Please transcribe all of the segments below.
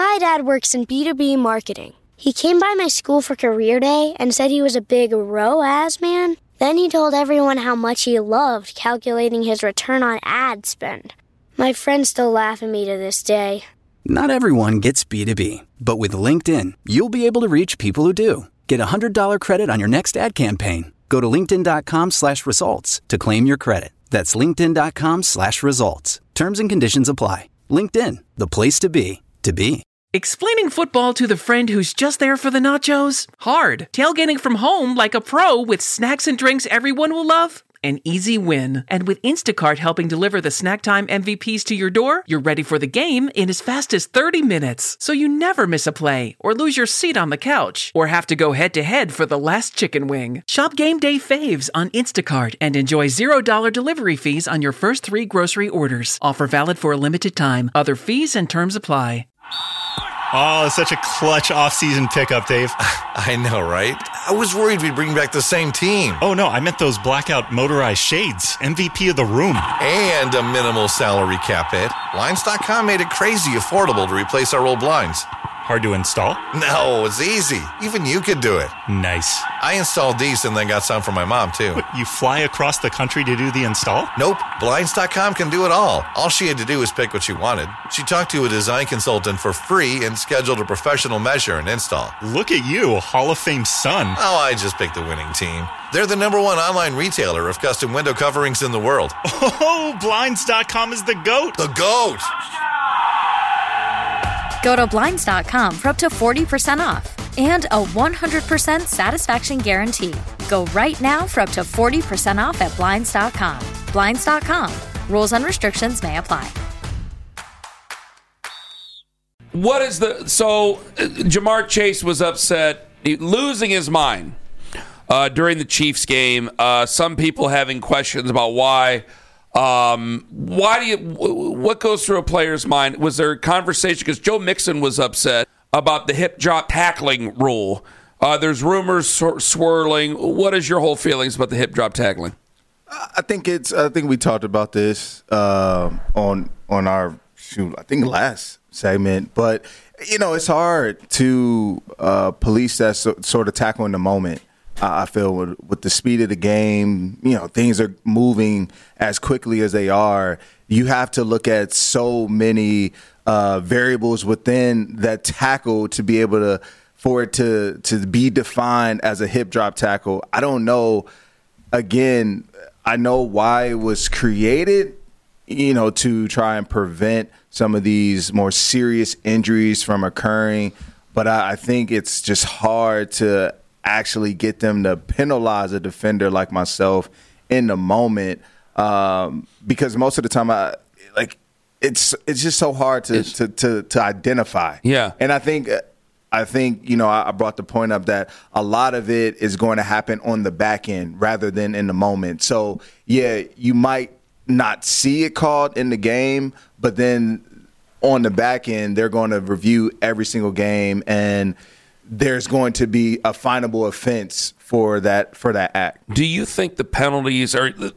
My dad works in B2B marketing. He came by my school for career day and said he was a big ROAS man. Then he told everyone how much he loved calculating his return on ad spend. My friends still laugh at me to this day. Not everyone gets B2B, but with LinkedIn, you'll be able to reach people who do. Get a $100 credit on your next ad campaign. Go to linkedin.com/results to claim your credit. That's linkedin.com/results. Terms and conditions apply. LinkedIn, the place to be, to be. Explaining football to the friend who's just there for the nachos? Hard. Tailgating from home like a pro with snacks and drinks everyone will love? An easy win. And with Instacart helping deliver the snack time MVPs to your door, you're ready for the game in as fast as 30 minutes. So you never miss a play, or lose your seat on the couch, or have to go head-to-head for the last chicken wing. Shop Game Day Faves on Instacart and enjoy $0 delivery fees on your first 3 grocery orders. Offer valid for a limited time. Other fees and terms apply. Oh, such a clutch off-season pickup, Dave. I know, right? I was worried we'd bring back the same team. Oh, no, I meant those blackout motorized shades. MVP of the room. And a minimal salary cap hit. Blinds.com made it crazy affordable to replace our old blinds. Hard to install? No, it's easy. Even you could do it. Nice. I installed these and then got some for my mom, too. What, you fly across the country to do the install? Nope. Blinds.com can do it all. All she had to do was pick what she wanted. She talked to a design consultant for free and scheduled a professional measure and install. Look at you, Hall of Fame son. Oh, I just picked the winning team. They're the #1 online retailer of custom window coverings in the world. Oh, Blinds.com is the GOAT. The GOAT! Go to Blinds.com for up to 40% off and a 100% satisfaction guarantee. Go right now for up to 40% off at Blinds.com. Blinds.com. Rules and restrictions may apply. Jamar Chase was upset, losing his mind during the Chiefs game. Some people having questions about why. What goes through a player's mind? Was there a conversation? Because Joe Mixon was upset about the hip drop tackling rule. There's rumors swirling. What is your whole feelings about the hip drop tackling? I think we talked about this on our last segment, but it's hard to police that sort of tackle in the moment. I feel with the speed of the game, things are moving as quickly as they are. You have to look at so many variables within that tackle to be able for it to be defined as a hip drop tackle. I don't know. Again, I know why it was created, to try and prevent some of these more serious injuries from occurring. But I think it's just hard to actually get them to penalize a defender like myself in the moment, because most of the time it's just so hard to identify. Yeah, and I think I brought the point up that a lot of it is going to happen on the back end rather than in the moment. So yeah, you might not see it called in the game, but then on the back end they're going to review every single game and there's going to be a finable offense for that act. Do you think the penalties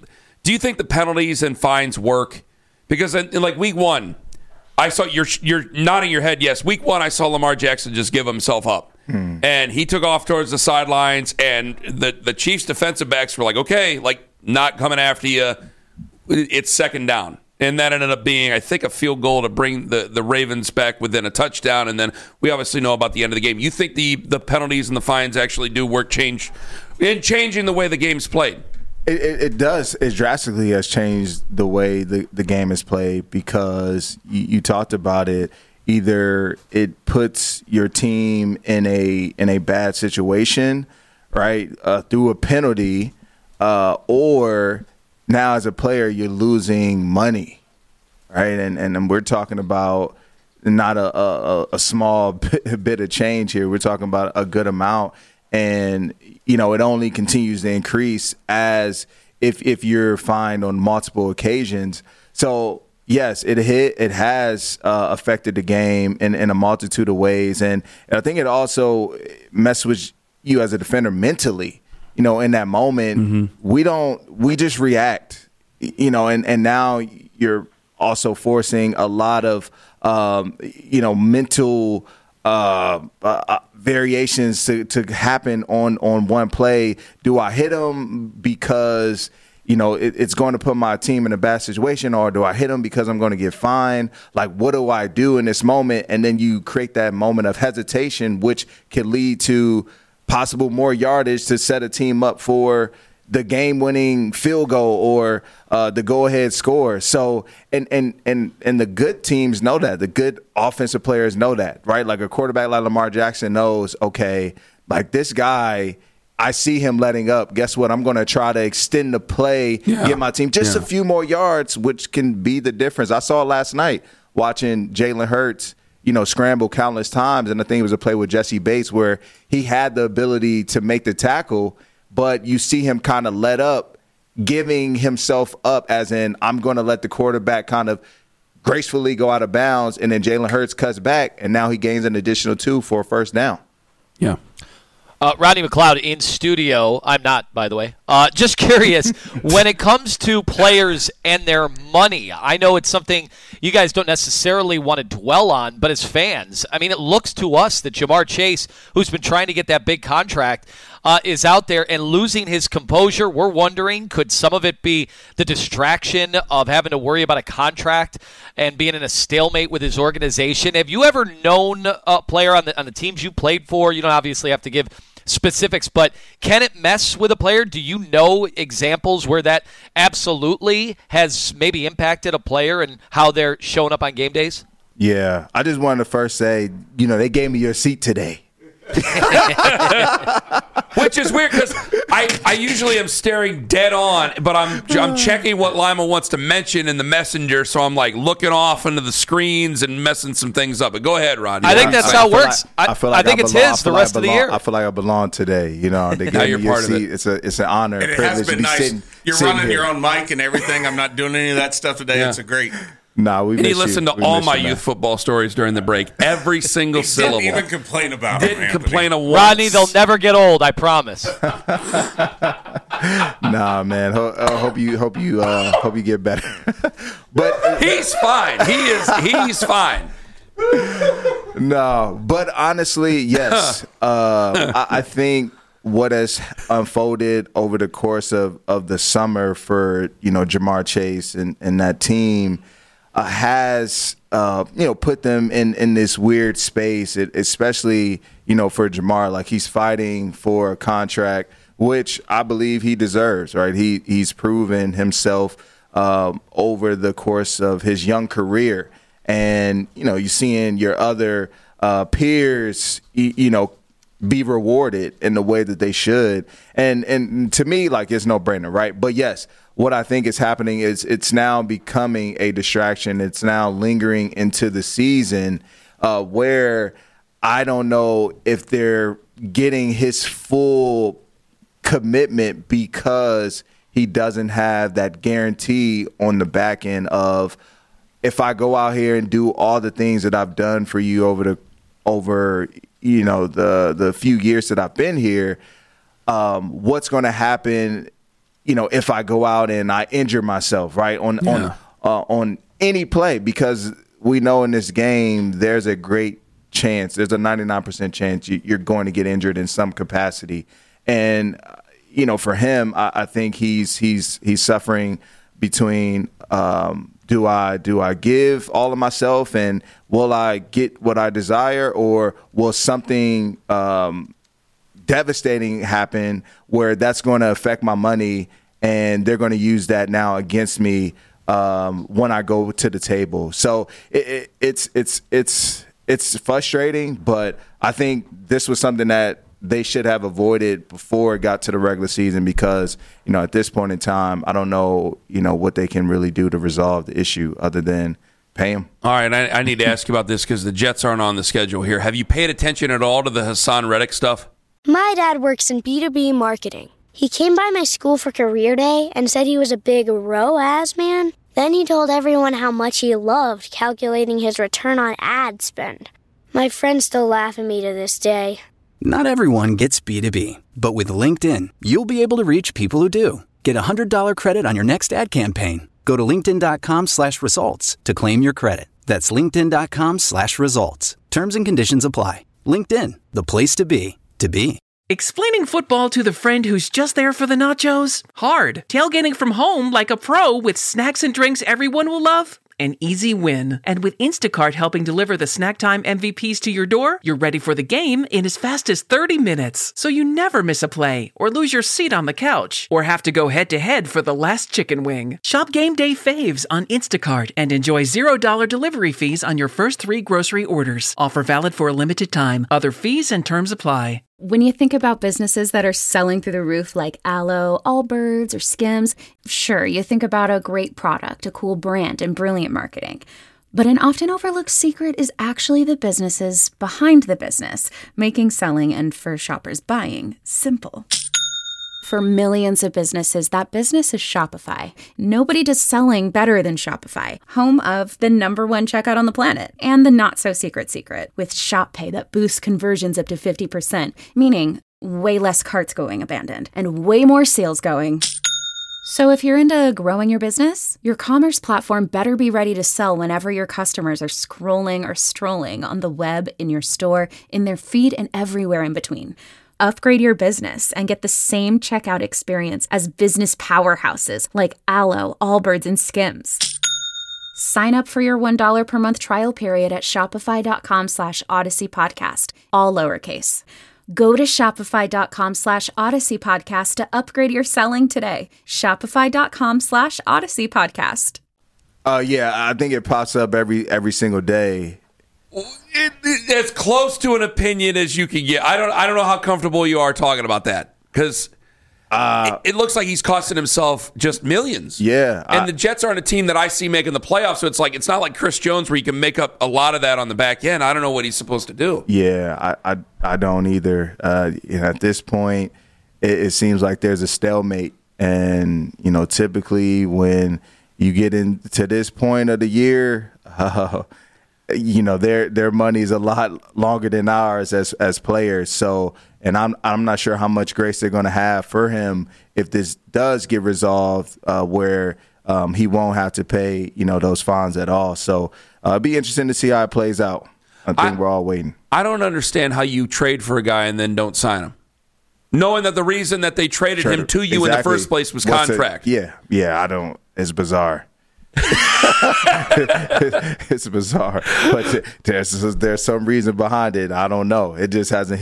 and fines work? Because in like week 1, I saw you're nodding your head. Yes, week 1, I saw Lamar Jackson just give himself up, and he took off towards the sidelines, and the Chiefs defensive backs were like, okay, like not coming after you. It's second down. And that ended up being, I think, a field goal to bring the Ravens back within a touchdown. And then we obviously know about the end of the game. You think the penalties and the fines actually do work in changing the way the game's played? It does. It drastically has changed the way the game is played because you talked about it. Either it puts your team in a bad situation, right, through a penalty, or now as a player you're losing money, right? And we're talking about not a small bit of change here. We're talking about a good amount, and it only continues to increase as if you're fined on multiple occasions. So yes, it has affected the game in a multitude of ways, and I think it also messes with you as a defender mentally. In that moment, we just react, and now you're also forcing a lot of mental variations to happen on one play. Do I hit him because it's going to put my team in a bad situation, or do I hit him because I'm going to get fined? Like, what do I do in this moment? And then you create that moment of hesitation, which could lead to possible more yardage to set a team up for the game-winning field goal or the go-ahead score. So, and the good teams know that. The good offensive players know that, right? Like a quarterback like Lamar Jackson knows, okay, like this guy, I see him letting up. Guess what? I'm going to try to extend the play, get my team just a few more yards, which can be the difference. I saw last night watching Jalen Hurts, scramble countless times, and I think it was a play with Jesse Bates where he had the ability to make the tackle, but you see him kind of let up, giving himself up as in, I'm going to let the quarterback kind of gracefully go out of bounds, and then Jalen Hurts cuts back, and now he gains an additional 2 for a first down. Yeah. Rodney McLeod in studio. I'm not, by the way. Just curious, when it comes to players and their money, I know it's something you guys don't necessarily want to dwell on, but as fans, I mean, it looks to us that Ja'Marr Chase, who's been trying to get that big contract, is out there and losing his composure. We're wondering, could some of it be the distraction of having to worry about a contract and being in a stalemate with his organization? Have you ever known a player on the teams you played for? You don't obviously have to give specifics, but can it mess with a player? Do you know examples where that absolutely has maybe impacted a player and how they're showing up on game days? Yeah, I just wanted to first say, they gave me your seat today. Which is weird because I usually am staring dead on, but I'm checking what Lima wants to mention in the messenger, so I'm like looking off into the screens and messing some things up. But go ahead, Rodney. I think that's how it works. I think it's his the rest of the year. I feel like I belong today. They gave me your seat. It's an honor and privilege. It has been nice. You're running your own mic and everything. I'm not doing any of that stuff today. It's a great. Nah, and he listened to all my youth football stories during the break. Every single syllable. Didn't even complain about it. Didn't complain once. Rodney, they'll never get old. I promise. Nah, man. Hope you get better. But he's fine. He's fine. No, but honestly, yes. I think what has unfolded over the course of the summer for Ja'Marr Chase and that team has put them in this weird space, especially for Ja'Marr. Like, he's fighting for a contract, which I believe he deserves. Right? He's proven himself over the course of his young career, and you're seeing your other peers be rewarded in the way that they should, and to me, like, it's no brainer, right? But yes, what I think is happening is it's now becoming a distraction. It's now lingering into the season, where I don't know if they're getting his full commitment because he doesn't have that guarantee on the back end of, if I go out here and do all the things that I've done for you over the few years that I've been here, what's going to happen, if I go out and I injure myself, right, on any play? Because we know in this game there's a great chance, there's a 99% chance you're going to get injured in some capacity. And, for him, I think he's suffering between do I give all of myself and will I get what I desire, or will something devastating happen where that's going to affect my money and they're going to use that now against me when I go to the table? So it's frustrating, but I think this was something that they should have avoided before it got to the regular season, because, at this point in time, I don't know, what they can really do to resolve the issue other than pay him. All right, I need to ask you about this because the Jets aren't on the schedule here. Have you paid attention at all to the Hassan Reddick stuff? My dad works in B2B marketing. He came by my school for career day and said he was a big ROAS man. Then he told everyone how much he loved calculating his return on ad spend. My friends still laugh at me to this day. Not everyone gets B2B, but with LinkedIn, you'll be able to reach people who do. Get $100 credit on your next ad campaign. Go to linkedin.com/results to claim your credit. That's linkedin.com/results. Terms and conditions apply. LinkedIn, the place to be, to be. Explaining football to the friend who's just there for the nachos? Hard. Tailgating from home like a pro with snacks and drinks everyone will love? An easy win. And with Instacart helping deliver the snack time MVPs to your door, you're ready for the game in as fast as 30 minutes. So you never miss a play, or lose your seat on the couch, or have to go head-to-head for the last chicken wing. Shop Game Day Faves on Instacart and enjoy $0 delivery fees on your first 3 grocery orders. Offer valid for a limited time. Other fees and terms apply. When you think about businesses that are selling through the roof like Aloe, Allbirds, or Skims, sure, you think about a great product, a cool brand, and brilliant marketing. But an often overlooked secret is actually the businesses behind the business, making selling and, for shoppers, buying simple. For millions of businesses, that business is Shopify. Nobody does selling better than Shopify, home of the #1 checkout on the planet and the not-so-secret secret with Shop Pay that boosts conversions up to 50%, meaning way less carts going abandoned and way more sales going. So if you're into growing your business, your commerce platform better be ready to sell whenever your customers are scrolling or strolling on the web, in your store, in their feed, and everywhere in between. Upgrade your business and get the same checkout experience as business powerhouses like Aloe, Allbirds, and Skims. Sign up for your $1 per month trial period at shopify.com/Odyssey Podcast, all lowercase. Go to shopify.com/Odyssey Podcast to upgrade your selling today. Shopify.com/Odyssey Podcast. Yeah, I think it pops up every single day. As close to an opinion as you can get. I don't know how comfortable you are talking about that, because it looks like he's costing himself just millions. Yeah, and the Jets aren't a team that I see making the playoffs, so it's not like Chris Jones where you can make up a lot of that on the back end. I don't know what he's supposed to do. Yeah, I don't either. At this point, it seems like there's a stalemate, and typically when you get into this point of the year. Their money is a lot longer than ours as players. So, and I'm not sure how much grace they're going to have for him if this does get resolved, where he won't have to pay those fines at all. So, it'd be interesting to see how it plays out. I think we're all waiting. I don't understand how you trade for a guy and then don't sign him, knowing that the reason that they traded him to you in the first place was contract. I don't. It's bizarre. It's bizarre, but there's some reason behind it. I don't know. It just hasn't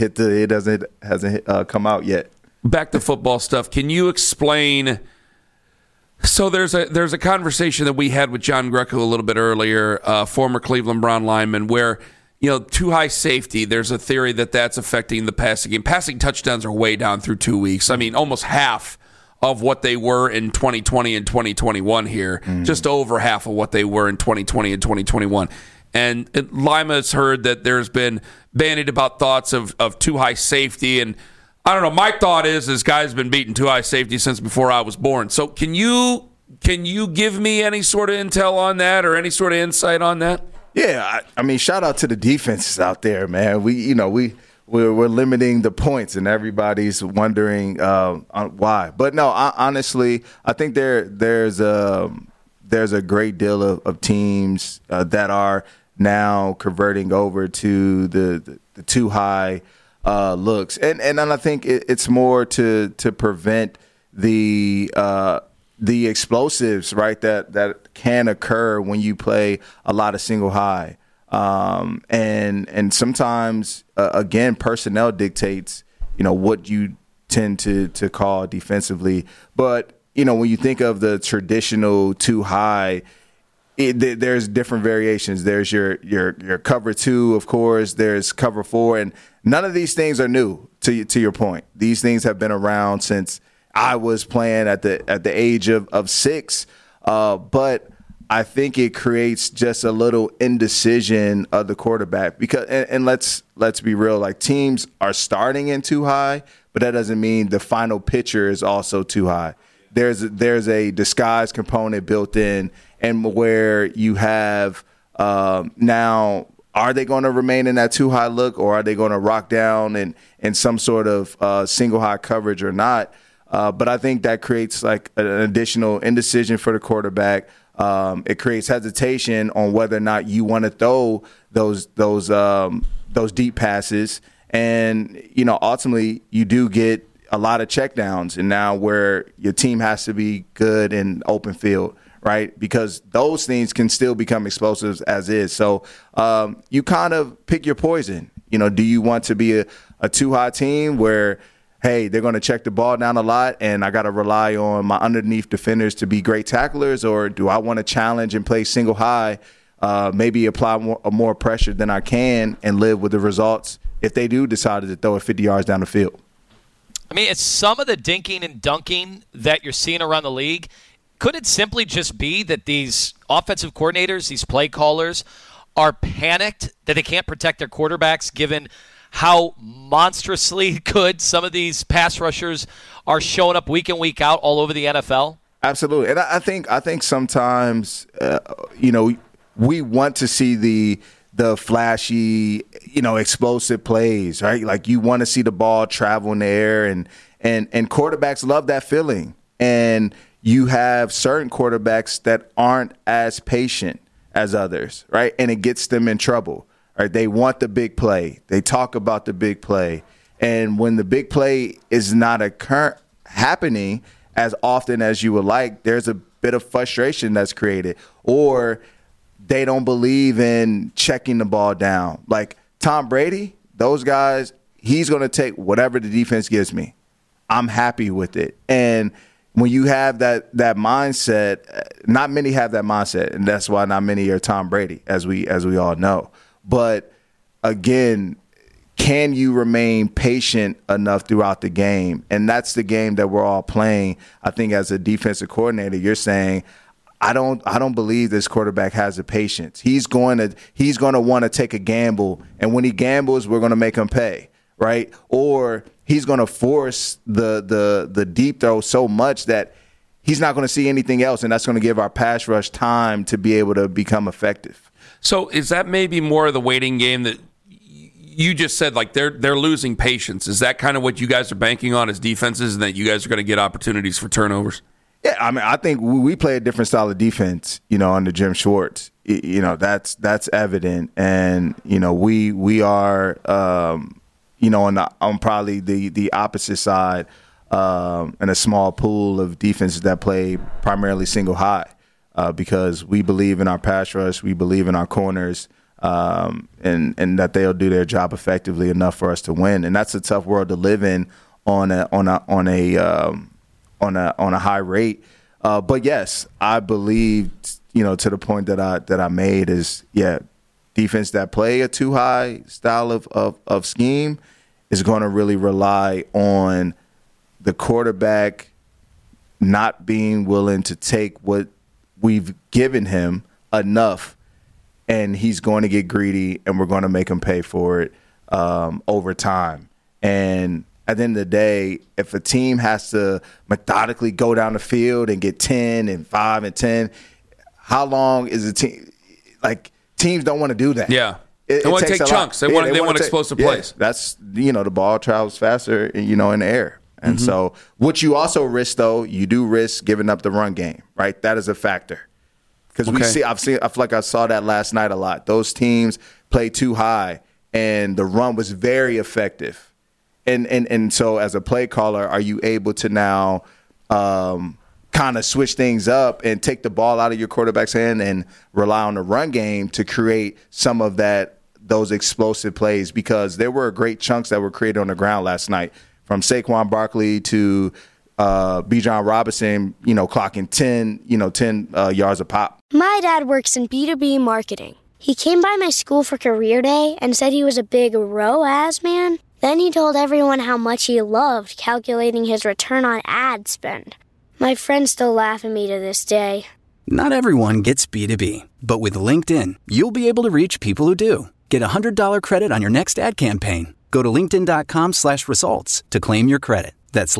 come out yet. Back to football stuff. Can you explain? So there's a conversation that we had with John Greco a little bit earlier, former Cleveland Brown lineman, where too high safety. There's a theory that that's affecting the passing game. Passing touchdowns are way down through 2 weeks. I mean, almost half of what they were in 2020 and 2021 here, just over half of what they were in 2020 and 2021. And Lima's heard that there's been bandied about thoughts of too high safety. And I don't know, my thought is this guy's been beating too high safety since before I was born. So can you give me any sort of intel on that or any sort of insight on that? Yeah, I mean, shout out to the defenses out there, man. We're limiting the points, and everybody's wondering why. But no, honestly, I think there's a great deal of teams that are now converting over to the too high looks, and I think it's more to prevent the explosives, right? That can occur when you play a lot of single high. And sometimes, again, personnel dictates, what you tend to call defensively. But, when you think of the traditional too high, there's different variations. There's your cover 2, of course. There's cover 4. And none of these things are new, to your point. These things have been around since I was playing at the age of 6. But I think it creates just a little indecision of the quarterback because, and let's be real, like teams are starting in too high, but that doesn't mean the final pitcher is also too high. There's a disguise component built in, and where you have now, are they going to remain in that too high look, or are they going to rock down in some sort of single high coverage or not? But I think that creates like an additional indecision for the quarterback. It creates hesitation on whether or not you want to throw those deep passes. And, ultimately you do get a lot of checkdowns, and now where your team has to be good in open field, right? Because those things can still become explosives as is. So you kind of pick your poison. Do you want to be a too high team where, hey, they're going to check the ball down a lot and I got to rely on my underneath defenders to be great tacklers? Or do I want to challenge and play single high, maybe apply more pressure than I can and live with the results if they do decide to throw it 50 yards down the field? I mean, it's some of the dinking and dunking that you're seeing around the league. Could it simply just be that these offensive coordinators, these play callers, are panicked that they can't protect their quarterbacks given how monstrously good some of these pass rushers are showing up week in, week out all over the NFL? Absolutely. And I think sometimes, we want to see the flashy, explosive plays, right? Like you want to see the ball travel in the air, and quarterbacks love that feeling. And you have certain quarterbacks that aren't as patient as others, right? And it gets them in trouble, right? They want the big play. They talk about the big play. And when the big play is not happening as often as you would like, there's a bit of frustration that's created. Or they don't believe in checking the ball down. Like Tom Brady, those guys, he's going to take whatever the defense gives me. I'm happy with it. And when you have that mindset, not many have that mindset, and that's why not many are Tom Brady, as we all know. But again, can you remain patient enough throughout the game? And that's the game that we're all playing. I think as a defensive coordinator, you're saying, I don't believe this quarterback has the patience. He's going to want to take a gamble, and when he gambles, we're going to make him pay, right? Or he's going to force the deep throw so much that he's not going to see anything else, and that's going to give our pass rush time to be able to become effective. So is that maybe more of the waiting game that you just said, like they're losing patience? Is that kind of what you guys are banking on as defenses, and that you guys are going to get opportunities for turnovers? Yeah, I mean, I think we play a different style of defense, under Jim Schwartz. That's evident, and we are, on probably the opposite side, in a small pool of defenses that play primarily single high, because we believe in our pass rush, we believe in our corners, and that they'll do their job effectively enough for us to win, and that's a tough world to live in on a high rate. But yes, I believe, to the point that I made is, defense that play a too high style of scheme is going to really rely on the quarterback not being willing to take what we've given him enough, and he's going to get greedy, and we're going to make him pay for it over time. And at the end of the day, if a team has to methodically go down the field and get 10 and 5 and 10, how long is a team? Like, teams don't want to do that. Yeah. They want to take chunks. They want explosive plays. That's, the ball travels faster, in the air. And so what you also risk, though, you do risk giving up the run game, right? That is a factor. Because I feel like I saw that last night a lot. Those teams play too high, and the run was very effective. And so as a play caller, are you able to now kind of switch things up and take the ball out of your quarterback's hand and rely on the run game to create some of those explosive plays? Because there were great chunks that were created on the ground last night, from Saquon Barkley to Bijan Robinson, clocking 10 yards a pop. My dad works in B2B marketing. He came by my school for career day and said he was a big ROAS man. Then he told everyone how much he loved calculating his return on ad spend. My friends still laugh at me to this day. Not everyone gets B2B, but with LinkedIn, you'll be able to reach people who do. Get $100 credit on your next ad campaign. Go to linkedin.com/results to claim your credit. That's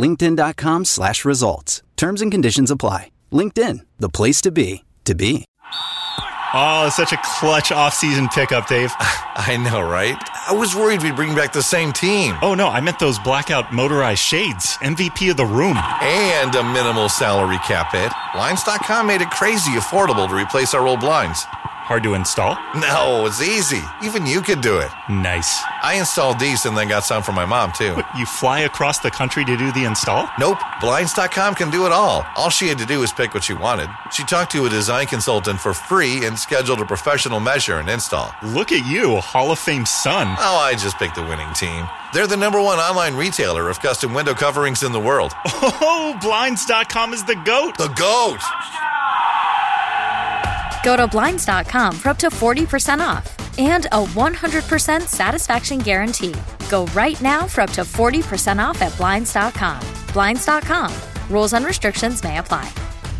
linkedin.com/results. Terms and conditions apply. LinkedIn, the place to be, to be. Oh, such a clutch off-season pickup, Dave. I know, right? I was worried we'd bring back the same team. Oh, no, I meant those blackout motorized shades. MVP of the room. And a minimal salary cap hit. Blinds.com made it crazy affordable to replace our old blinds. Hard to install? No, it's easy. Even you could do it. Nice. I installed these and then got some for my mom, too. What, you fly across the country to do the install? Nope. Blinds.com can do it all. All she had to do was pick what she wanted. She talked to a design consultant for free and scheduled a professional measure and install. Look at you, Hall of Fame son. Oh, I just picked the winning team. They're the #1 online retailer of custom window coverings in the world. Oh, Blinds.com is the GOAT. The GOAT! Go to Blinds.com for up to 40% off and a 100% satisfaction guarantee. Go right now for up to 40% off at Blinds.com. Blinds.com. Rules and restrictions may apply.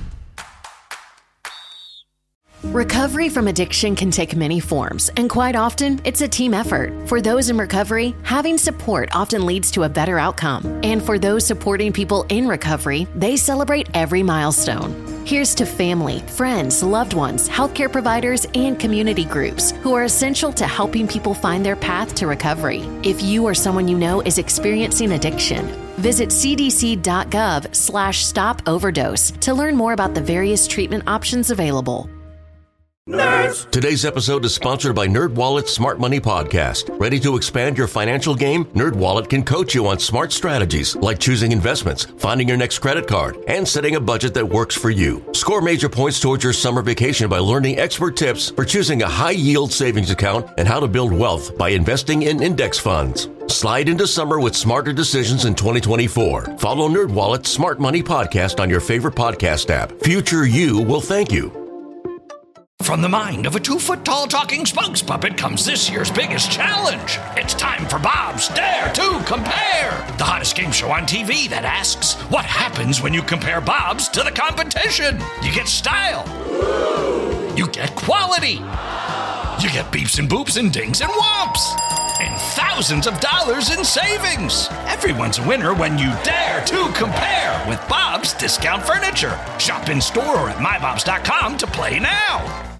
Recovery from addiction can take many forms, and quite often, it's a team effort. For those in recovery, having support often leads to a better outcome. And for those supporting people in recovery, they celebrate every milestone. Here's to family, friends, loved ones, healthcare providers, and community groups who are essential to helping people find their path to recovery. If you or someone you know is experiencing addiction, visit cdc.gov/stop-overdose to learn more about the various treatment options available. Nerds! Today's episode is sponsored by NerdWallet's Smart Money Podcast. Ready to expand your financial game? NerdWallet can coach you on smart strategies like choosing investments, finding your next credit card, and setting a budget that works for you. Score major points towards your summer vacation by learning expert tips for choosing a high-yield savings account and how to build wealth by investing in index funds. Slide into summer with smarter decisions in 2024. Follow NerdWallet's Smart Money Podcast on your favorite podcast app. Future you will thank you. From the mind of a 2-foot-tall talking spokes puppet comes this year's biggest challenge. It's time for Bob's Dare to Compare, the hottest game show on TV that asks, what happens when you compare Bob's to the competition? You get style. You get quality. You get beeps and boops and dings and whomps. And thousands of dollars in savings. Everyone's a winner when you dare to compare with Bob's Discount Furniture. Shop in store or at mybobs.com to play now.